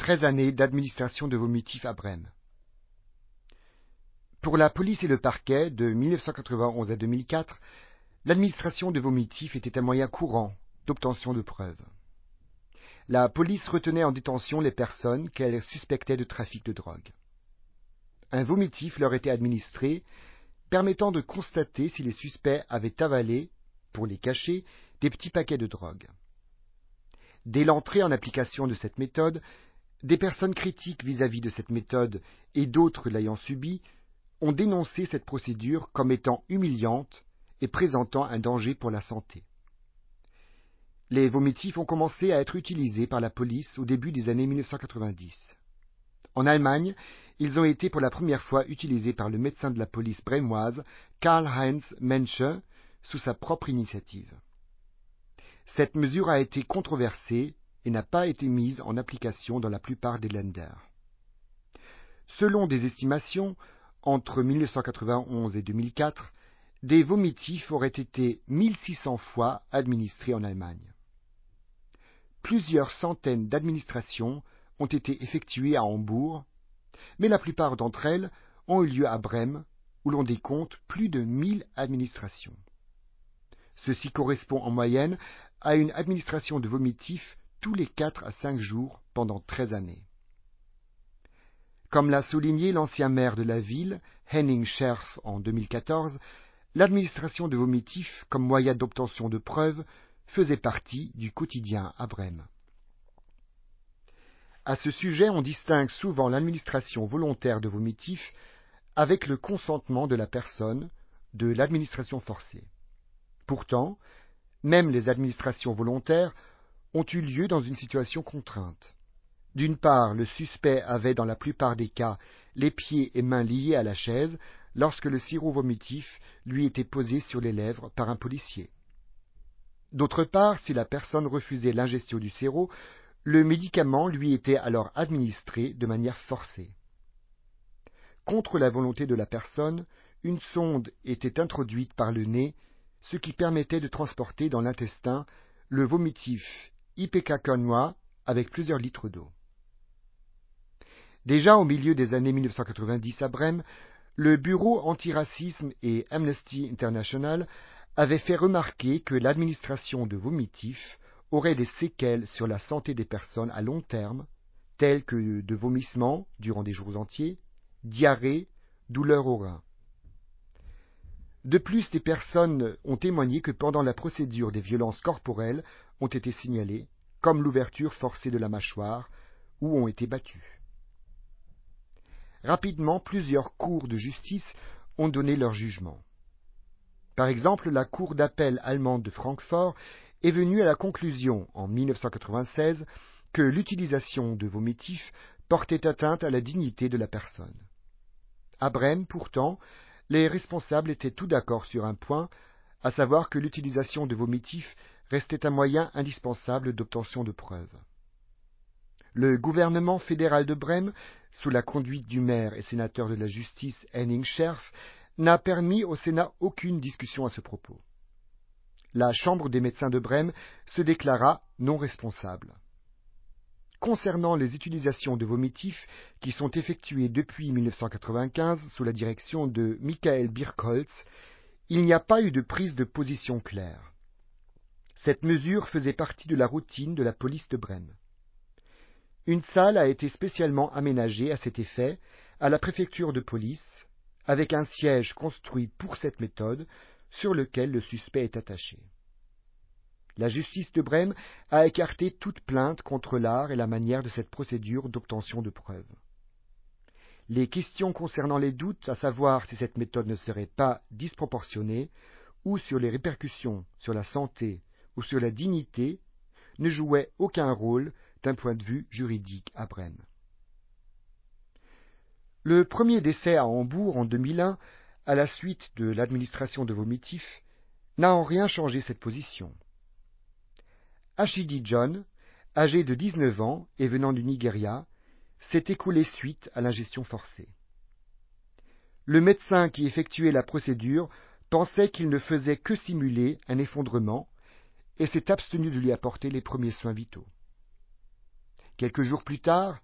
13 années d'administration de vomitifs à Brême. Pour la police et le parquet, de 1991 à 2004, l'administration de vomitifs était un moyen courant d'obtention de preuves. La police retenait en détention les personnes qu'elle suspectait de trafic de drogue. Un vomitif leur était administré, permettant de constater si les suspects avaient avalé, pour les cacher, des petits paquets de drogue. Dès l'entrée en application de cette méthode, des personnes critiques vis-à-vis de cette méthode et d'autres l'ayant subie ont dénoncé cette procédure comme étant humiliante et présentant un danger pour la santé. Les vomitifs ont commencé à être utilisés par la police au début des années 1990. En Allemagne, ils ont été pour la première fois utilisés par le médecin de la police brémoise Karl-Heinz Mensche sous sa propre initiative. Cette mesure a été controversée et n'a pas été mise en application dans la plupart des Länder. Selon des estimations, entre 1991 et 2004, des vomitifs auraient été 1600 fois administrés en Allemagne. Plusieurs centaines d'administrations ont été effectuées à Hambourg, mais la plupart d'entre elles ont eu lieu à Brême, où l'on décompte plus de 1000 administrations. Ceci correspond en moyenne à une administration de vomitifs tous les 4 à 5 jours pendant 13 années. Comme l'a souligné l'ancien maire de la ville, Henning Scherf, en 2014, l'administration de vomitifs comme moyen d'obtention de preuves faisait partie du quotidien à Brême. À ce sujet, on distingue souvent l'administration volontaire de vomitifs avec le consentement de la personne de l'administration forcée. Pourtant, même les administrations volontaires ont eu lieu dans une situation contrainte. D'une part, le suspect avait dans la plupart des cas les pieds et mains liés à la chaise lorsque le sirop vomitif lui était posé sur les lèvres par un policier. D'autre part, si la personne refusait l'ingestion du sirop, le médicament lui était alors administré de manière forcée. Contre la volonté de la personne, une sonde était introduite par le nez, ce qui permettait de transporter dans l'intestin le vomitif ipecacuanha avec plusieurs litres d'eau. Déjà au milieu des années 1990 à Brême, le Bureau antiracisme et Amnesty International avait fait remarquer que l'administration de vomitifs aurait des séquelles sur la santé des personnes à long terme, telles que de vomissements durant des jours entiers, diarrhée, douleurs aux reins. De plus, des personnes ont témoigné que pendant la procédure des violences corporelles ont été signalées, comme l'ouverture forcée de la mâchoire, ou ont été battues. Rapidement, plusieurs cours de justice ont donné leur jugement. Par exemple, la Cour d'appel allemande de Francfort est venue à la conclusion, en 1996, que l'utilisation de vomitifs portait atteinte à la dignité de la personne. À Brême, pourtant, les responsables étaient tous d'accord sur un point, à savoir que l'utilisation de vomitifs restait un moyen indispensable d'obtention de preuves. Le gouvernement fédéral de Brême, sous la conduite du maire et sénateur de la justice Henning Scherf, n'a permis au Sénat aucune discussion à ce propos. La Chambre des médecins de Brême se déclara non responsable. Concernant les utilisations de vomitifs qui sont effectuées depuis 1995 sous la direction de Michael Birkholz, il n'y a pas eu de prise de position claire. Cette mesure faisait partie de la routine de la police de Brême. Une salle a été spécialement aménagée à cet effet à la préfecture de police, avec un siège construit pour cette méthode sur lequel le suspect est attaché. La justice de Brême a écarté toute plainte contre l'art et la manière de cette procédure d'obtention de preuves. Les questions concernant les doutes, à savoir si cette méthode ne serait pas disproportionnée, ou sur les répercussions sur la santé ou sur la dignité, ne jouaient aucun rôle d'un point de vue juridique à Brême. Le premier décès à Hambourg en 2001, à la suite de l'administration de vomitifs, n'a en rien changé cette position. Ashidi John, âgé de 19 ans et venant du Nigeria, s'est écoulé suite à l'ingestion forcée. Le médecin qui effectuait la procédure pensait qu'il ne faisait que simuler un effondrement et s'est abstenu de lui apporter les premiers soins vitaux. Quelques jours plus tard,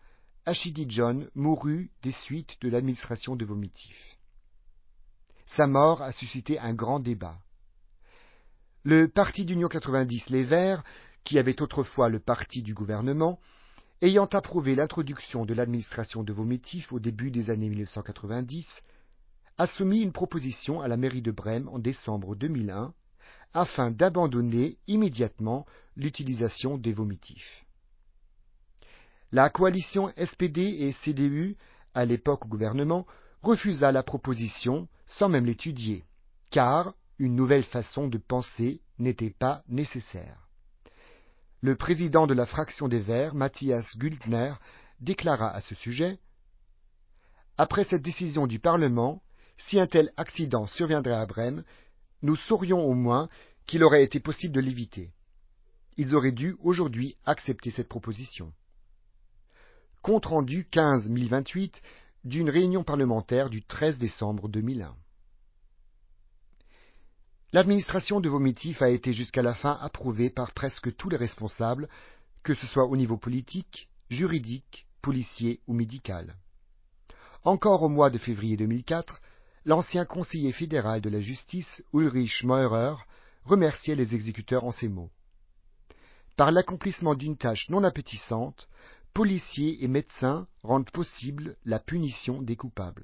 Achidi John mourut des suites de l'administration de vomitifs. Sa mort a suscité un grand débat. Le parti d'Union 90, les Verts, qui avait autrefois le parti du gouvernement, ayant approuvé l'introduction de l'administration de vomitifs au début des années 1990, a soumis une proposition à la mairie de Brême en décembre 2001 afin d'abandonner immédiatement l'utilisation des vomitifs. La coalition SPD et CDU, à l'époque au gouvernement, refusa la proposition sans même l'étudier, car une nouvelle façon de penser n'était pas nécessaire. Le président de la fraction des Verts, Matthias Güldner, déclara à ce sujet « Après cette décision du Parlement, si un tel accident surviendrait à Brême, nous saurions au moins qu'il aurait été possible de l'éviter. Ils auraient dû aujourd'hui accepter cette proposition. » Compte rendu 15-1028 d'une réunion parlementaire du 13 décembre 2001. L'administration de vomitifs a été jusqu'à la fin approuvée par presque tous les responsables, que ce soit au niveau politique, juridique, policier ou médical. Encore au mois de février 2004, l'ancien conseiller fédéral de la justice, Ulrich Meurer, remerciait les exécuteurs en ces mots. Par l'accomplissement d'une tâche non appétissante, policiers et médecins rendent possible la punition des coupables.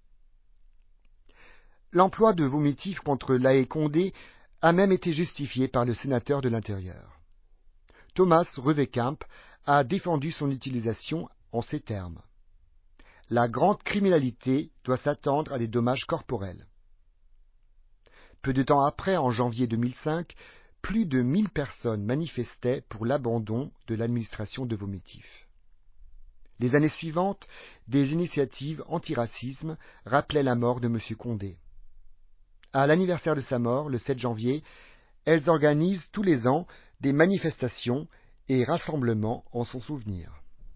L'emploi de vomitifs contre Laë Condé a même été justifié par le sénateur de l'Intérieur. Thomas Röwekamp a défendu son utilisation en ces termes. La grande criminalité doit s'attendre à des dommages corporels. Peu de temps après, en janvier 2005, plus de 1000 personnes manifestaient pour l'abandon de l'administration de vomitifs. Les années suivantes, des initiatives antiracisme rappelaient la mort de M. Condé. À l'anniversaire de sa mort, le 7 janvier, elles organisent tous les ans des manifestations et rassemblements en son souvenir.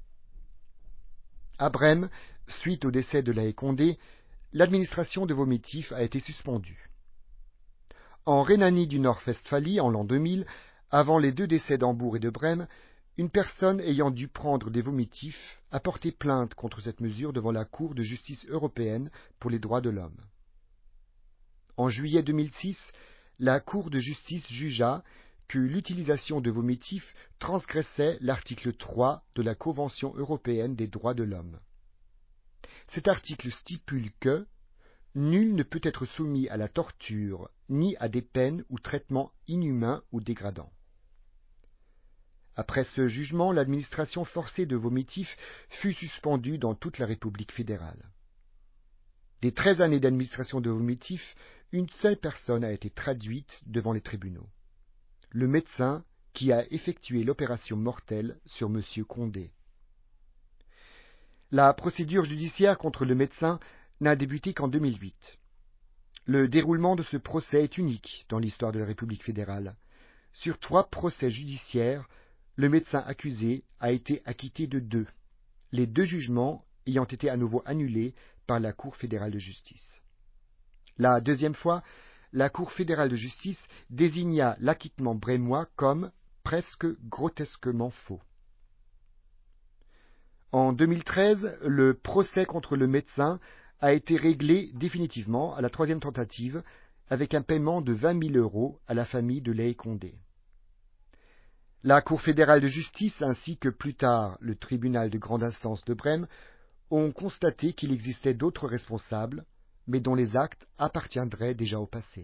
À Brême, suite au décès de Laë Condé, l'administration de vomitifs a été suspendue. En Rhénanie du Nord-Westphalie, en l'an 2000, avant les 2 décès d'Hambourg et de Brême, une personne ayant dû prendre des vomitifs a porté plainte contre cette mesure devant la Cour de justice européenne pour les droits de l'homme. En juillet 2006, la Cour de justice jugea que l'utilisation de vomitifs transgressait l'article 3 de la Convention européenne des droits de l'homme. Cet article stipule que nul ne peut être soumis à la torture ni à des peines ou traitements inhumains ou dégradants. Après ce jugement, l'administration forcée de vomitifs fut suspendue dans toute la République fédérale. Des 13 années d'administration de vomitifs, une seule personne a été traduite devant les tribunaux. Le médecin qui a effectué l'opération mortelle sur M. Condé. La procédure judiciaire contre le médecin n'a débuté qu'en 2008. Le déroulement de ce procès est unique dans l'histoire de la République fédérale. Sur 3 procès judiciaires, le médecin accusé a été acquitté de 2, les 2 jugements ayant été à nouveau annulés par la Cour fédérale de justice. La deuxième fois, la Cour fédérale de justice désigna l'acquittement brémois comme presque grotesquement faux. En 2013, le procès contre le médecin a été réglé définitivement à la 3e tentative avec un paiement de 20 000 € à la famille de Laë Condé. La Cour fédérale de justice ainsi que plus tard le tribunal de grande instance de Brême ont constaté qu'il existait d'autres responsables, mais dont les actes appartiendraient déjà au passé.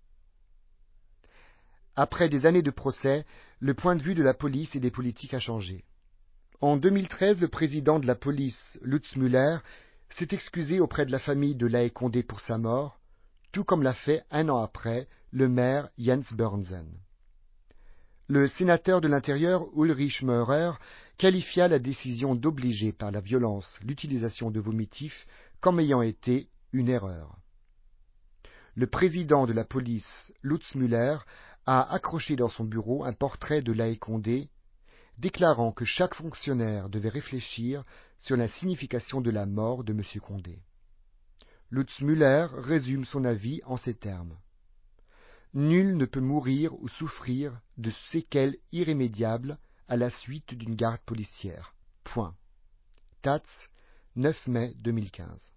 Après des années de procès, le point de vue de la police et des politiques a changé. En 2013, le président de la police, Lutz Müller, s'est excusé auprès de la famille de Laë Condé pour sa mort, tout comme l'a fait un an après le maire Jens Börnsen. Le sénateur de l'Intérieur, Ulrich Meurer, qualifia la décision d'obliger par la violence l'utilisation de vomitifs comme ayant été une erreur. Le président de la police, Lutz Müller, a accroché dans son bureau un portrait de Laë Condé, déclarant que chaque fonctionnaire devait réfléchir sur la signification de la mort de M. Condé. Lutz Müller résume son avis en ces termes. Nul ne peut mourir ou souffrir de séquelles irrémédiables à la suite d'une garde policière. Point. Taz, 9 mai 2015.